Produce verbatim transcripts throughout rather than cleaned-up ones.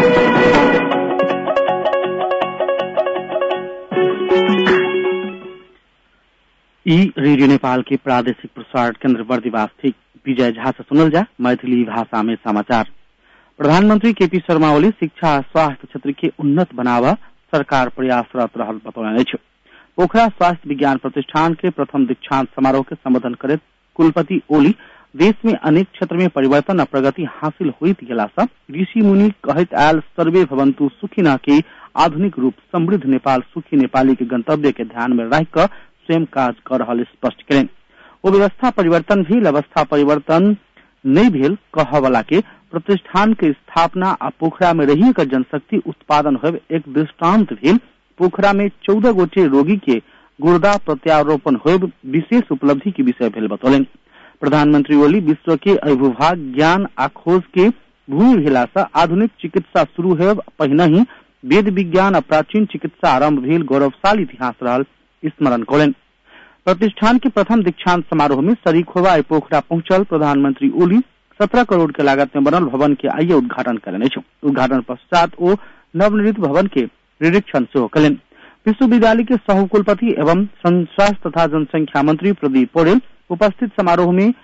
ई रेडियो नेपाल के प्रादेशिक प्रसारण केन्द्र बर्दिवास ठीक विजय झा से सुनल जा मैथिली भाषा में समाचार। प्रधानमंत्री केपी शर्मा ओली शिक्षा स्वास्थ्य क्षेत्र के उन्नत बनावा सरकार प्रयासरत रहल बतौलन छ। पोखरा स्वास्थ्य विज्ञान प्रतिष्ठान के प्रथम दीक्षांत समारोह के संबोधन करते कुलपति ओली देश में अनेक क्षेत्र में परिवर्तन और प्रगति हासिल होइत गेला सँ ऋषि मुनि कहैत आयल सर्वे भवन्तु सुखिनः के आधुनिक रूप समृद्ध नेपाल सुखी नेपाली के गंतव्य के ध्यान में रख कर स्वयं काज कर रहल स्पष्ट करें। वो व्यवस्था परिवर्तन भी अवस्था परिवर्तन नहीं भेल कह वाला के प्रतिष्ठान के स्थापना आ पोखरा में रही कर जनशक्ति उत्पादन हो एक दृष्टांत भेल। पोखरा में चौदह गोटे रोगी के गुर्दा प्रत्यारोपण हो विशेष उपलब्धि के विषय भेल बतौलन। प्रधानमंत्री ओली विश्व के अभिभूभाग ज्ञान आ खोज के भूमि भेला सँ आधुनिक चिकित्सा शुरू हो पहिने ही वेद विज्ञान आ प्राचीन चिकित्सा आरंभ भेल गौरवशाली इतिहास रहल स्मरण करें। प्रतिष्ठान के प्रथम दीक्षांत समारोह में शरीक होवा पोखरा पहुंचल प्रधानमंत्री ओली सत्रह करोड़ के लागत में बनल भवन के आइए उद्घाटन करेने छ। उद्घाटन पश्चात ओ नवनिर्मित भवन के निरीक्षण से करें। विश्वविद्यालय के सह कुलपति एवं स्वास्थ्य तथा जनसंख्या मंत्री प्रदीप पौडेल उपस्थित समारोह में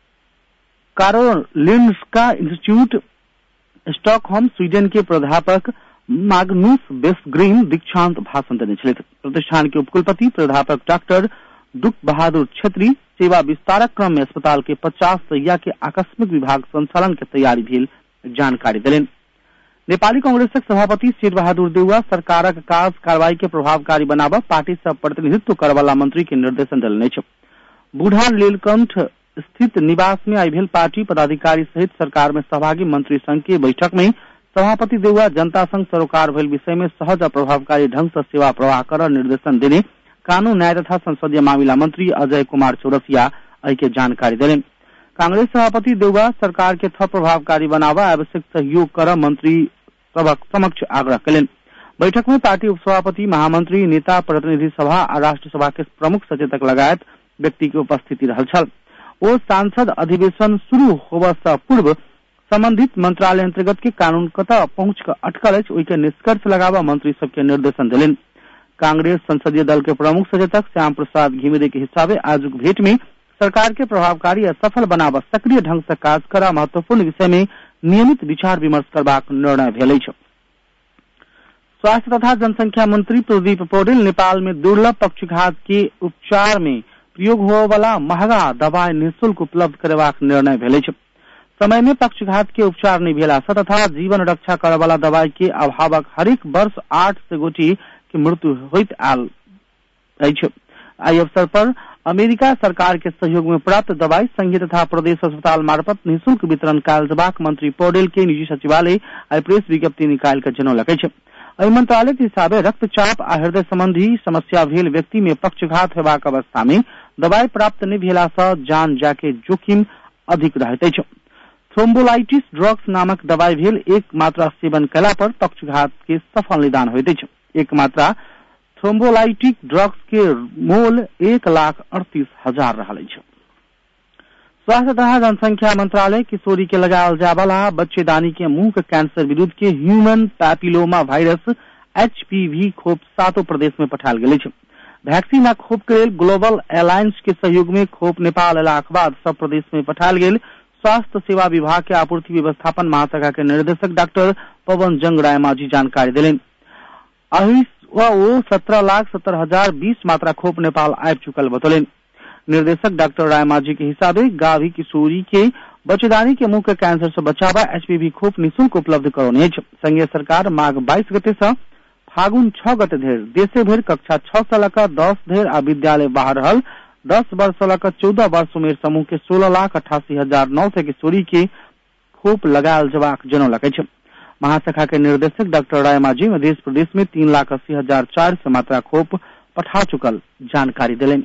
कारोलिन्स्का इंस्टीट्यूट स्टॉकहोम स्वीडन के प्राध्यापक माग्नुस बेसग्रीन दीक्षांत भाषण देने छले। प्रतिष्ठान के उपकुलपति प्राध्यापक डॉक्टर दुख बहादुर छेत्री सेवा विस्तारक क्रम में अस्पताल के पचास सैया के आकस्मिक विभाग संचालन के तैयारी भेल जानकारी दिलेन। नेपाली कांग्रेसक सभापति शेर बहादुर देउवा सरकारक काज कार्रवाई के प्रभावकारी बनावा पार्टी से प्रतिनिधित्व करवाला मंत्री के निर्देशन दिलने छ। बूढ़ा लीलकंठ स्थित निवास में आई भेल पार्टी पदाधिकारी सहित सरकार में सहभागी मंत्री संघ के बैठक में सभापति देउवा जनता संघ सरोकार भेल विषय में सहज और प्रभावकारी ढंग से सेवा प्रवाह कर निर्देशन देने कानून न्याय तथा संसदीय मामला मंत्री अजय कुमार चौरसिया आई के जानकारी दिले। कांग्रेस सभापति देउवा सरकार के थप प्रभावकारी बनावा आवश्यक सहयोग कर मंत्री सबक समक्ष आग्रह करें। बैठक में पार्टी उपसभापति महामंत्री नेता प्रतिनिधि सभा और राष्ट्र सभा के प्रमुख सचेतक लगायत व्यक्ति की उपस्थिति रहल छल। ओ सांसद अधिवेशन शुरू होबा से पूर्व संबंधित मंत्रालय अंतर्गत के कानून कतऽ पहुंच कर अटकल अछि ओहि के निष्कर्ष लगावा मंत्री सबके निर्देशन दिलेन। कांग्रेस संसदीय दल के प्रमुख सचेतक श्याम प्रसाद घिमिरे के हिसाबे आजुक भेंट में सरकार के प्रभावकारी और सफल बनावा सक्रिय ढंग से काज करा महत्वपूर्ण विषय में नियमित विचार विमर्श करबाक निर्णय भेल अछि। स्वास्थ्य तथा जनसंख्या मंत्री प्रदीप पौडेल नेपाल में दुर्लभ पक्षघात के उपचार में प्रयोग होने वाला महंगा दवाई निःशुल्क उपलब्ध करबाक निर्णय भेल अछि। समय में पक्षघात के उपचार नहीं भेला सँ तथा जीवन रक्षा करे वाला दवाई के अभावक हरेक वर्ष आठ से गोटी की मृत्यु होइत आल अछि। आई अवसर पर अमेरिका सरकार के सहयोग में प्राप्त दवाई संघीय तथा प्रदेश अस्पताल मार्फत निःशुल्क वितरण कयल जबाक मंत्री पौडेल के निजी सचिवालय आई प्रेस विज्ञप्ति निकाल कर जनौलक अछि। एहि मंत्रालय के हिसाबे रक्तचाप आ हृदय संबंधी समस्या भेल व्यक्ति में पक्षघात हेबाक अवस्था में दवाई प्राप्त नहीं भेला सँ जान जाके जोखिम अधिक रहैत अछि। थ्रोम्बोलाइटिस ड्रग्स नामक दवाई भेल एक मात्रा सेवन कला पर पक्षघात के सफल निदान होइत अछि। एक मात्रा थ्रोम्बोलाइटिक ड्रग्स के मोल एक लाख अड़तीस हजार रहल अछि। स्वास्थ्य तथा जनसंख्या मंत्रालय किशोरी के लगायल जाय वाला बच्चेदानी के मुंह के कैंसर विरुद्ध के human papilloma virus H P V खोप सातों प्रदेश में पठायल गेल अछि। वैक्सीन आ खोप के लेल ग्लोबल एलायंस के सहयोग में खोप नेपाल अयलाक बाद सब प्रदेश में पठायल गेल। स्वास्थ्य सेवा विभाग के आपूर्ति व्यवस्थापन महाशाखा के निर्देशक डॉक्टर पवन जंग रायमाझी जानकारी दिलेन। अही वो सत्रह लाख सत्तर हजार बीस मात्रा खोप नेपाल आबि चुकल बतौलेन। निर्देशक डॉक्टर रायमाझी के हिसाबे गाभी किशोरी के बच्चेदानी के मुंह के कैंसर से बचावा एचपीवी खोप निःशुल्क उपलब्ध करौने अछि। संघीय सरकार माघ बाईस गते से फागुन छह गते धरि देशे भरि कक्षा छह से लऽ दस धरि आ विद्यालय बाहर रहल दस वर्ष से लऽ चौदह वर्ष उमेर समूह के सोलह लाख अठासी हजार नौ सौ किशोरी के खोप लगायल जबाक जनौलक अछि। महाशाखा के निर्देशक डॉक्टर रायमाझी मध्य प्रदेश में तीन लाख अस्सी हजार चार सौ मात्रा खोप पठा चुकल जानकारी दिलेन।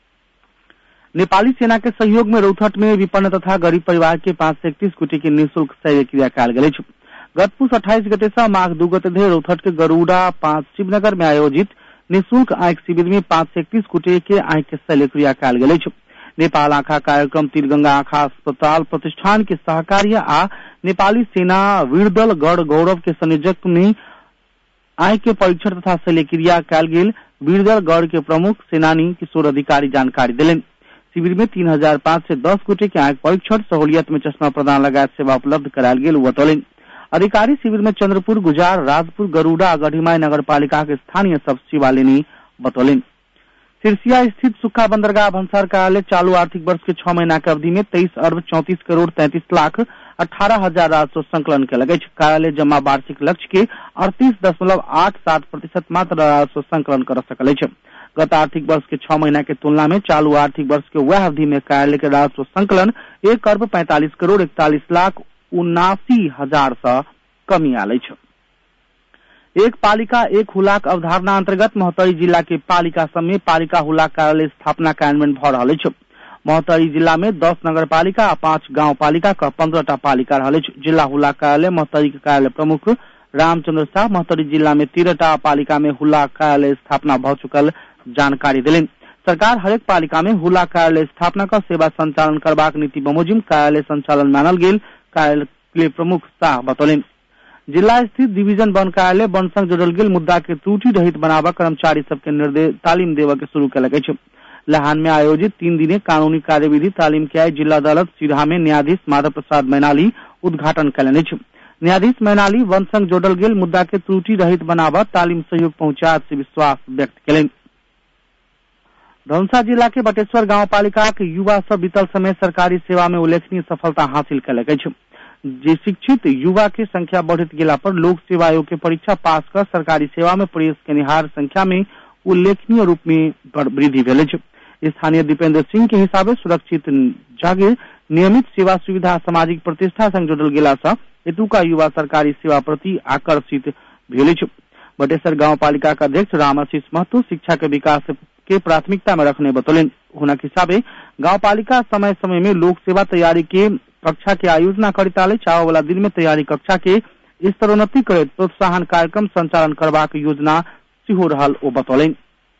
नेपाली सेना के सहयोग में रौथट में विपन्न तथा गरीब परिवार के पांच सौ इकतीस गोटी के निःशुल्क शल्य क्रिया कयल गेल अछि। गत पुष अट्ठाईस गते से माघ दू गते धरि रौथट के गरुड़ा पांच शिवनगर में आयोजित निःशुल्क आंख शिविर में पांच सौ इकतीस गोटी के आंख के शल्य क्रिया कयल गेल अछि। नेपाल आँखा कार्यक्रम तीरगंगा आँखा अस्पताल प्रतिष्ठान के सहकार्य आ नेपाली सेना वीरदल गढ़ गौरव के संयोजक में आय के परीक्षण तथा शल्यक्रिया कयल गेल। वीरदल गढ़ के प्रमुख सेनानी किशोर अधिकारी जानकारी दिलेन। शिविर में तीन हजार पाँच सौ दस गोटे के आंख परीक्षण सहूलियत में चश्मा प्रदान लगायत सेवा उपलब्ध करायल गेल बतौलेन। अधिकारी शिविर में चंद्रपुर, गुजार, राजपुर, गरुड़ा और गढ़ीमाई नगर पालिका के स्थानीय सब सेवा लेनी बतौलेन। सिरसिया स्थित सुक्खा बंदरगाह भन्सार कार्यालय चालू आर्थिक वर्ष के छह महीना के अवधि में तेईस अरब चौंतीस करोड़ तैंतीस लाख अठारह हजार राजस्व संकलन के लगे। कार्यालय जमा वार्षिक लक्ष्य के अड़तीस दशमलव आठ सात प्रतिशत मात्र राजस्व संकलन कर सकल। गत आर्थिक वर्ष के छह महीना के तुलना में चालू आर्थिक वर्ष के वह अवधि में कार्यालय के राजस्व संकलन एक अरब पैंतालीस करोड़ इकतालीस लाख उनासी हजार से कमी आल। एक पालिका एक हुलाक अवधारणा अंतर्गत महोत्तरी जिला के पालिका सब में पालिका हुलाक कार्यालय स्थापना कार्यान्वयन भ रहा है। महोत्तरी जिला में दस नगर पालिका और पांच गांव पालिका का पंद्रह पालिका रहा। जिला हुलाक कार्यालय महोत्तरी के कार्यालय प्रमुख रामचंद्र शाह महोत्तरी जिला में तेरह पालिका में हुलाक कार्यालय स्थापना भ चुकल जानकारी दिलेन। सरकार हरेक पालिका में हुलाक कार्यालय स्थापना का सेवा संचालन करबाक नीति बमोजिम कार्यालय संचालन मानल गेल कार्यालय प्रमुख शाह बतौलेन। जिला स्थित डिवीजन वन कार्यालय वन संग जोड़ल गेल मुद्दा के त्रुटि रहित बनावा कर्मचारी सबके निर्देश तालीम देवा के शुरू कल गई। लहान में आयोजित तीन दिने कानूनी कार्यविधि तालीम के आय जिला अदालत सिरहा में न्यायाधीश माधव प्रसाद मैनाली उद्घाटन कलन। न्यायाधीश मैनाली वन संग जोड़ल गेल मुद्दा के त्रुटि रहित बनावा तालीम सहयोग पहुंचा से विश्वास व्यक्त कलन। धनुषा जिला के बटेश्वर गांव पालिका के युवा सब बीतल समय सरकारी सेवा में उल्लेखनीय सफलता हासिल कल गई। जे शिक्षित युवा के संख्या बढ़त गेला पर लोक सेवा आयोग के परीक्षा पास कर सरकारी सेवा में प्रवेश करनिहार संख्या में उल्लेखनीय रूप में वृद्धि भेल। स्थानीय दीपेंद्र सिंह के हिसाबे सुरक्षित जागे नियमित सेवा सुविधा सामाजिक प्रतिष्ठा संग जोड़ल गेला से एतुका युवा सरकारी सेवा प्रति आकर्षित भेल। बटेश्वर गांव पालिका का अध्यक्ष राम आशीष महतो शिक्षा के विकास के प्राथमिकता में रखने बतौलेन। हुनक हिसाबे गांव पालिका समय समय में लोक सेवा तैयारी के कक्षा के आयोजना करिताले चाव वाला दिन में तैयारी कक्षा के स्तरोन्नति कर प्रोत्साहन कार्यक्रम संचालन करबाक योजना सिहो रहल ओ बतौलेन।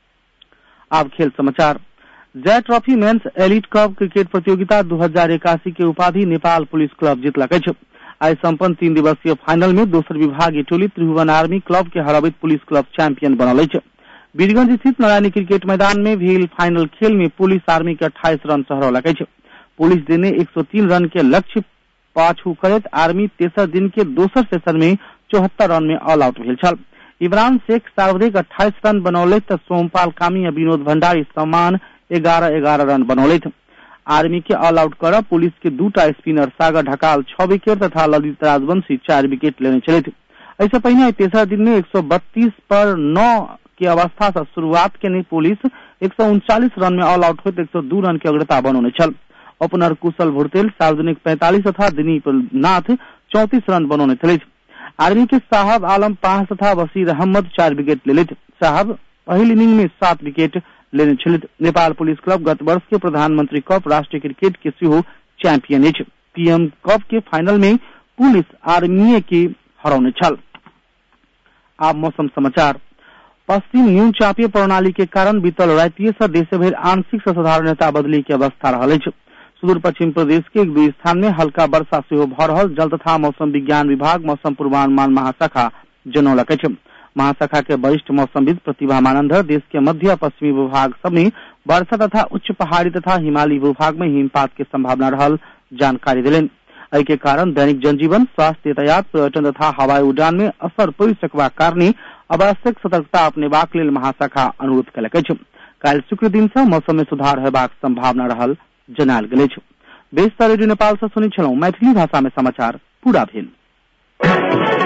अब खेल समाचार। Jay trophy men's elite cup cricket प्रतियोगिता दो हजार इक्यासी के उपाधि नेपाल पुलिस क्लब जीतलक। आज संपन्न तीन दिवसीय फाइनल में दोसर विभागीय टोली त्रिभुवन आर्मी क्लब के हराबैत पुलिस क्लब चैंपियन बनल। वीरगंज स्थित नारायणी क्रिकेट मैदान में भेल फाइनल खेल में पुलिस आर्मी के अट्ठाईस रन से हरौलक। पुलिस दिन एक सौ तीन रन के लक्ष्य पाछू करत आर्मी तेसर दिन के दोसर सेशन में चौहत्तर रन में ऑल आउट भेल छल। इमरान शेख सर्वाधिक अट्ठाईस रन बनौले तो सोमपाल कामी और विनोद भंडारी समान ग्यारह ग्यारह रन बनौले। आर्मी के ऑल आउट कर पुलिस के दूटा स्पिनर सागर ढकाल छह विकेट तथा ललित राजवंशी चार विकेट लेने चले थे। ऐसे पहले तेसर दिन में एक सौ बत्तीस पर नौ की अवस्था से शुरुआत के पुलिस एक सौ उनचालीस रन में ऑल आउट हुई एक सौ दो रन की अग्रता बनौने छल। ओपनर कुशल भुरतेल सार्वजनिक पैंतालीस तथा दिलीप नाथ चौंतीस रन बनौने थे। आर्मी के साहब आलम पांच तथा बशीर अहमद चार विकेट ले थे। साहब पहली इनिंग में सात विकेट लेने चले। नेपाल पुलिस क्लब गत वर्ष के प्रधानमंत्री कप राष्ट्रीय क्रिकेट के सिहो चैंपियन है। पीएम कप के फाइनल में पुलिस आर्मी के हरौने छल। अब मौसम समाचार। पश्चिम न्यून चापीय प्रणाली के कारण बीतल रातिये से देश भर आंशिक से साधारणता बदली की अवस्था रहल। सुदूर पश्चिम प्रदेश के एक दू स्थान में हल्का वर्षा से भ रहल जल तथा मौसम विज्ञान विभाग मौसम पूर्वानुमान महाशाखा जनौलक। महाशाखा के वरिष्ठ मौसमविद प्रतिभा मानंदर देश के मध्य पश्चिमी विभाग सब में वर्षा तथा उच्च पहाड़ी तथा हिमालयी विभाग में हिमपात की संभावना रहल जानकारी दिलेन। एहि के कारण दैनिक जनजीवन स्वास्थ्य यातायात पर्यटन तथा हवाई उड़ान में असर पड़ि सकबाक कारणे आवश्यक सतर्कता अपनेबाक लेल महाशाखा अनुरोध कयलक अछि। काल्हि शुक्र दिन से मौसम में सुधार हेबाक संभावना रहल जनायल गेल अछि। बेस रेडियो नेपाल से सुनै छलहुं मैथिली भाषा में समाचार पूरा भेल।